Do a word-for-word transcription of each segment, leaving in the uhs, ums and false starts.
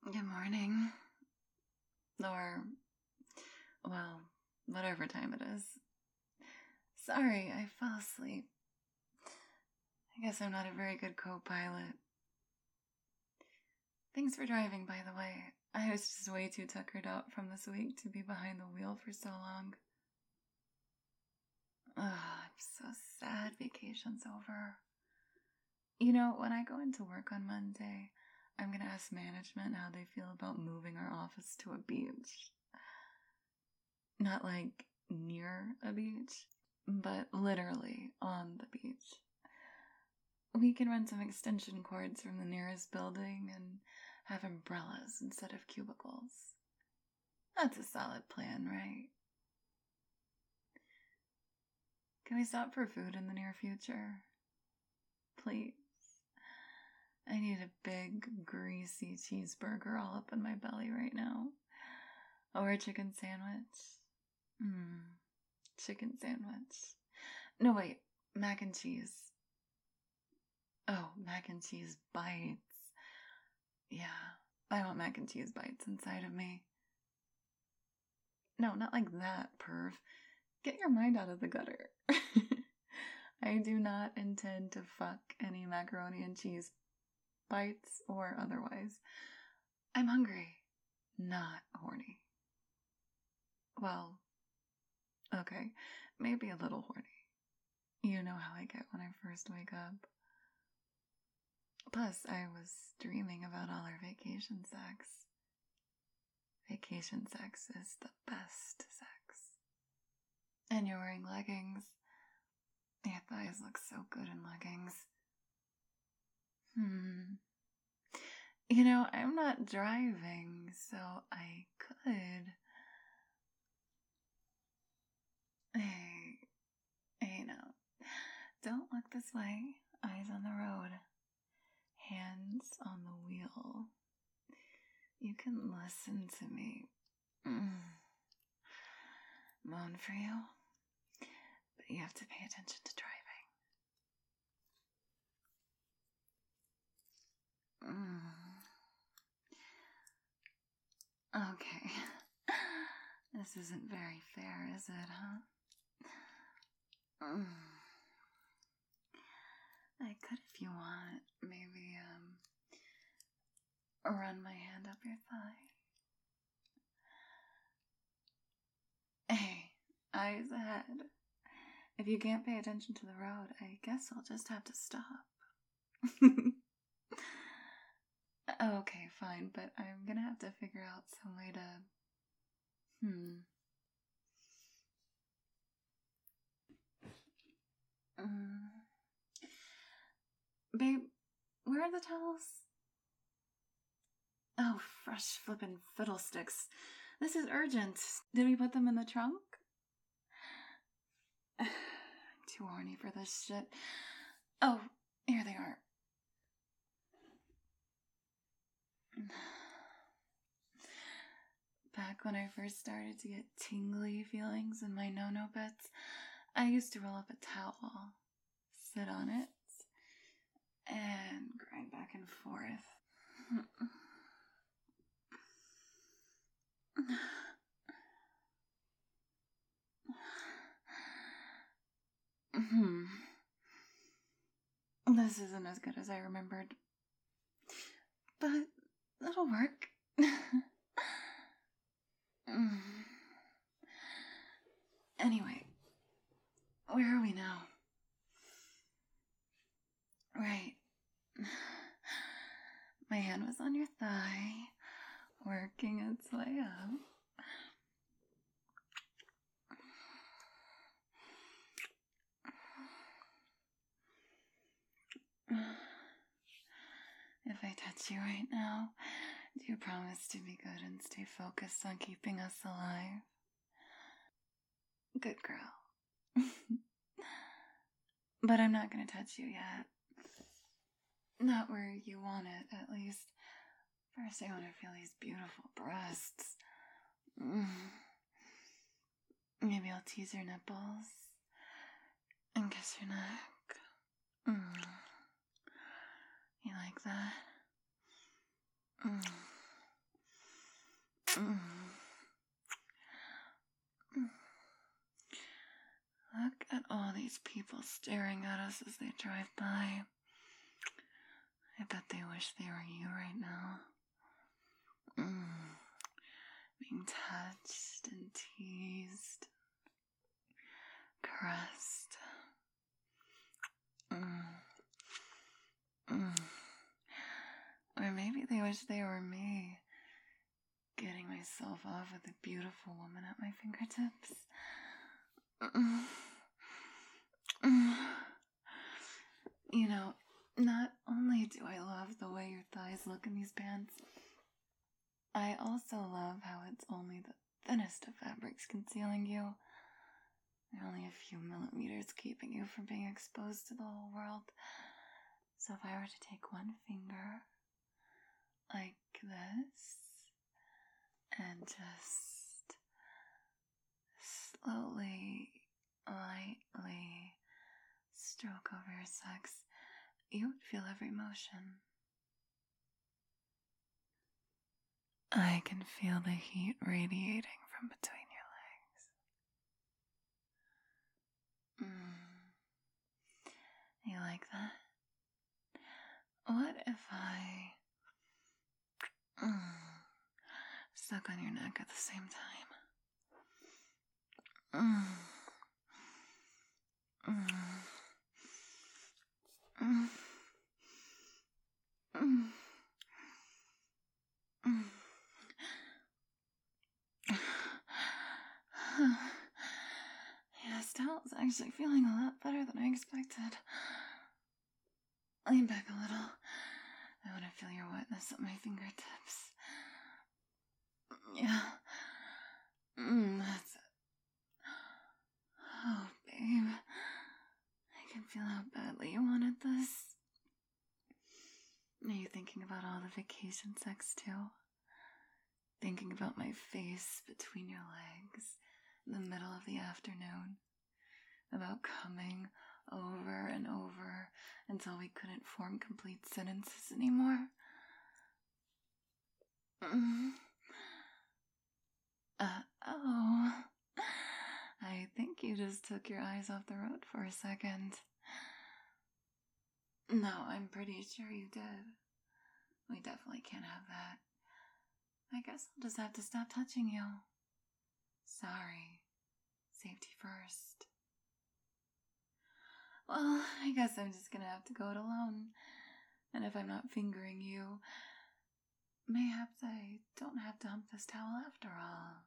Good morning. Or, well, whatever time it is. Sorry, I fell asleep. I guess I'm not a very good co-pilot. Thanks for driving, by the way. I was just way too tuckered out from this week to be behind the wheel for so long. Ugh, I'm so sad vacation's over. You know, when I go into work on Monday, I'm gonna ask management how they feel about moving our office to a beach. Not like near a beach, but literally on the beach. We can run some extension cords from the nearest building and have umbrellas instead of cubicles. That's a solid plan, right? Can we stop for food in the near future? Please. I need a big, greasy cheeseburger all up in my belly right now. Or a chicken sandwich. Mmm, chicken sandwich. No, wait, mac and cheese. Oh, mac and cheese bites. Yeah, I want mac and cheese bites inside of me. No, not like that, perv. Get your mind out of the gutter. I do not intend to fuck any macaroni and cheese bites or otherwise. I'm hungry, not horny. Well, okay, maybe a little horny. You know how I get when I first wake up. Plus, I was dreaming about all our vacation sex. Vacation sex is the best sex. And you're wearing leggings. Your thighs look so good in leggings. Hmm. You know, I'm not driving, so I could... Hey, hey now. Don't look this way. Eyes on the road. Hands on the wheel. You can listen to me. Mm. Moan for you. But you have to pay attention to driving. Mm. Okay. This isn't very fair, is it, huh? Mm. I could, if you want, maybe, um, run my hand up your thigh. Hey, eyes ahead. If you can't pay attention to the road, I guess I'll just have to stop. Okay, fine, but I'm gonna have to figure out some way to... Hmm. Mm. Babe, where are the towels? Oh, fresh flippin' fiddlesticks. This is urgent. Did we put them in the trunk? I'm too horny for this shit. Oh, here they are. Back when I first started to get tingly feelings in my no-no bits, I used to roll up a towel, sit on it, and grind back and forth. Hmm. This isn't as good as I remembered. But it'll work. Anyway, where are we now? Right. My hand was on your thigh, working its way up. If I touch you right now, do you promise to be good and stay focused on keeping us alive? Good girl. But I'm not gonna touch you yet. Not where you want it, at least. First, I want to feel these beautiful breasts. Mm. Maybe I'll tease your nipples and kiss your neck. Mm. You like that? Mm. these people staring at us as they drive by. I bet they wish they were you right now. Mm. Being touched and teased, caressed. Mm. Mm. Or maybe they wish they were me, getting myself off with a beautiful woman at my fingertips. Mm. Mm. You know, not only do I love the way your thighs look in these pants, I also love how it's only the thinnest of fabrics concealing you. Only a few millimeters keeping you from being exposed to the whole world. So if I were to take one finger, like this, and just slowly, lightly stroke over your sex, you would feel every motion. I can feel the heat radiating from between your legs. Mm. You like that? What if I mm, stuck on your neck at the same time? Mm. Mm. Mm. Mm. Mm. Yeah, Stella's actually feeling a lot better than I expected. Lean back a little. I want to feel your wetness at my fingertips. Yeah. Mm, that's it. Oh, babe. I can feel how badly you wanted this. Are you thinking about all the vacation sex too? Thinking about my face between your legs in the middle of the afternoon? About coming over and over until we couldn't form complete sentences anymore? Mm. Uh-oh. I think you just took your eyes off the road for a second. No, I'm pretty sure you did. We definitely can't have that. I guess I'll just have to stop touching you. Sorry. Safety first. Well, I guess I'm just gonna have to go it alone. And if I'm not fingering you, mayhaps I don't have to hump this towel after all.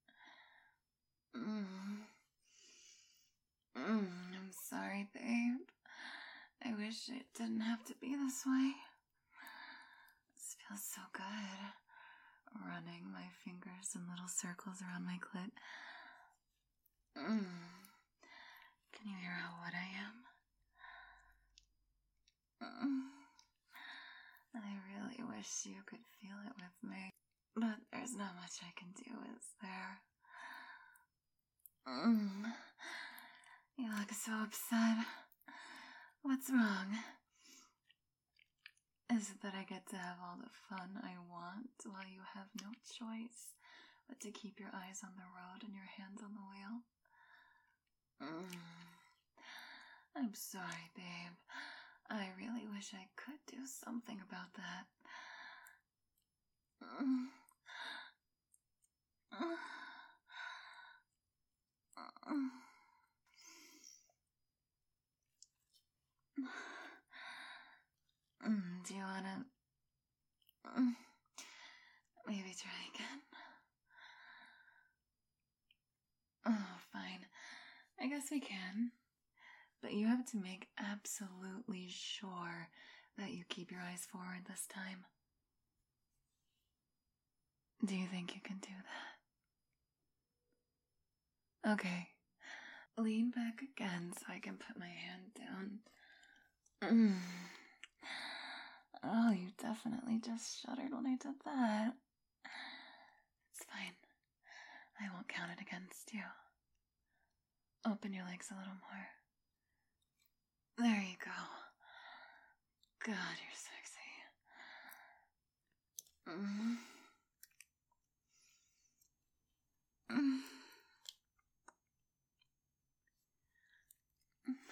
Mm. Mm, I'm sorry, babe. I wish it didn't have to be this way. This feels so good. Running my fingers in little circles around my clit. Mm. Can you hear how wet I am? Mm. I really wish you could feel it with me. But there's not much I can do, is there? Mm. You look so upset. What's wrong? Is it that I get to have all the fun I want while you have no choice but to keep your eyes on the road and your hands on the wheel? Mm. I'm sorry, babe. I really wish I could do something about that. Mm. Mm, do you wanna mm, maybe try again? Oh, fine. I guess we can. But you have to make absolutely sure that you keep your eyes forward this time. Do you think you can do that? Okay. Lean back again so I can put my hand down. Mm. Oh, you definitely just shuddered when I did that. It's fine. I won't count it against you. Open your legs a little more. There you go. God, you're sexy. Mm. Mm.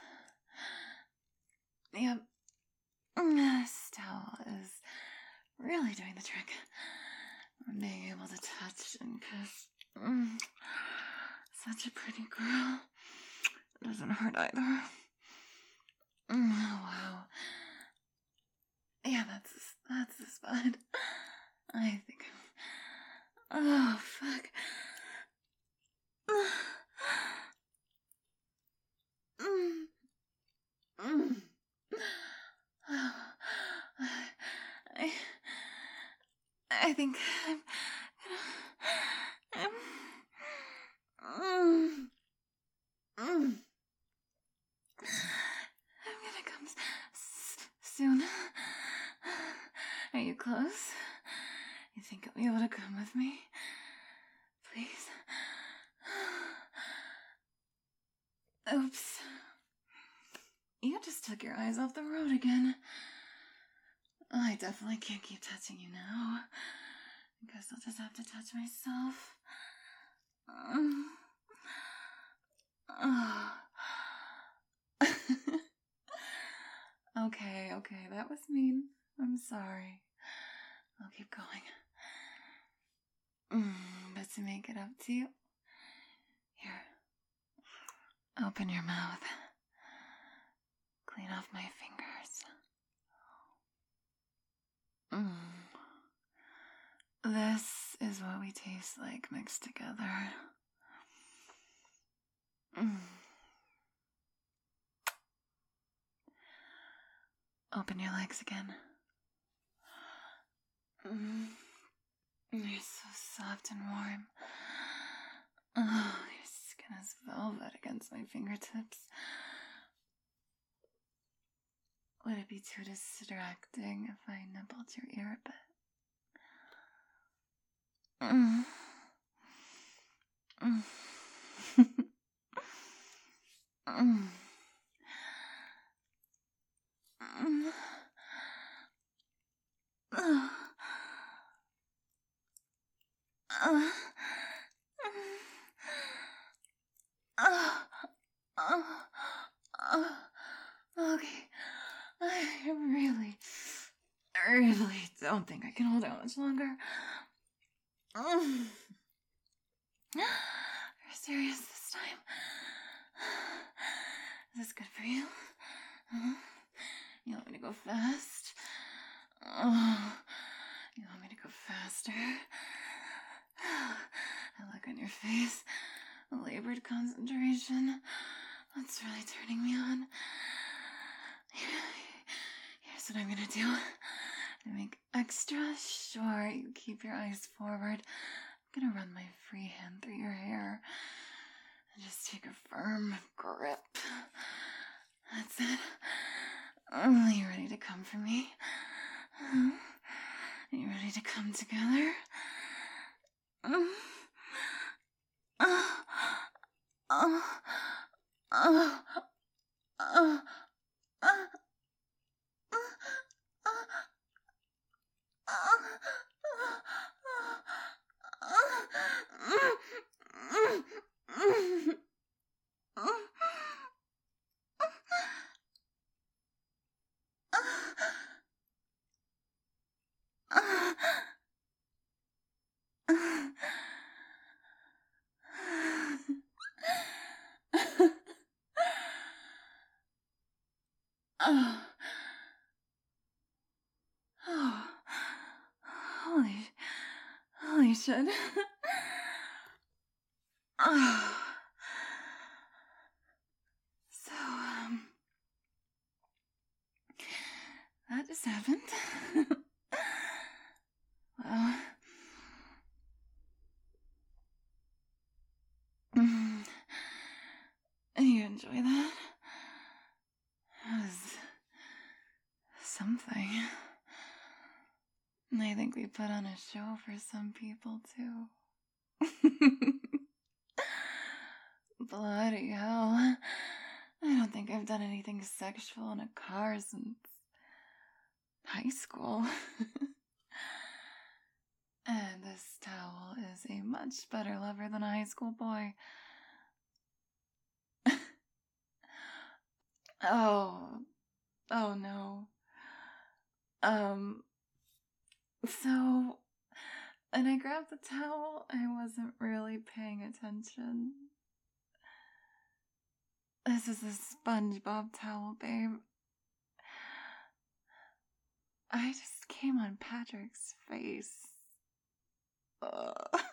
This towel is really doing the trick. Being able to touch and kiss. Mm, such a pretty girl. It doesn't hurt either. Mm, oh, wow. Yeah, that's that's the spot. I think I'm... Oh, fuck. Mm, mm. I, I think I'm gonna... I'm... Mm, mm. I'm gonna come s- soon. Are you close? You think you'll be able to come with me? Please? Oops. You just took your eyes off the road again. I definitely can't keep touching you now. I guess I'll just have to touch myself. Um, oh. Okay, okay, that was mean. I'm sorry. I'll keep going. Mm, but to make it up to you, here, open your mouth. Clean off my fingers. Mm. This is what we taste like mixed together. Mm. Open your legs again. Mm. You're so soft and warm. Oh, your skin is velvet against my fingertips. Would it be too distracting if I nibbled your ear a bit? Mm. Mm. mm. Mm. Uh. Uh. Uh. Uh. Uh. Okay. I really, really don't think I can hold out much longer. Mm. You're serious this time? Is this good for you? Huh? You want me to go fast? Oh, you want me to go faster? I look on your face. Labored concentration. That's really turning me on. Here's what I'm gonna do. To make extra sure you keep your eyes forward, I'm gonna run my free hand through your hair and just take a firm grip. That's it. Are you ready to come for me? Are you ready to come together? Uh, uh, uh, uh, uh, uh. Oh. Oh. Holy, holy shit. Oh. So, um, that just happened. Well, mm, you enjoy that? That was something. I think we put on a show for some people, too. Bloody hell. I don't think I've done anything sexual in a car since high school. And this towel is a much better lover than a high school boy. Oh. Oh no. Um, so, and I grabbed the towel. I wasn't really paying attention. This is a SpongeBob towel, babe. I just came on Patrick's face. Ugh.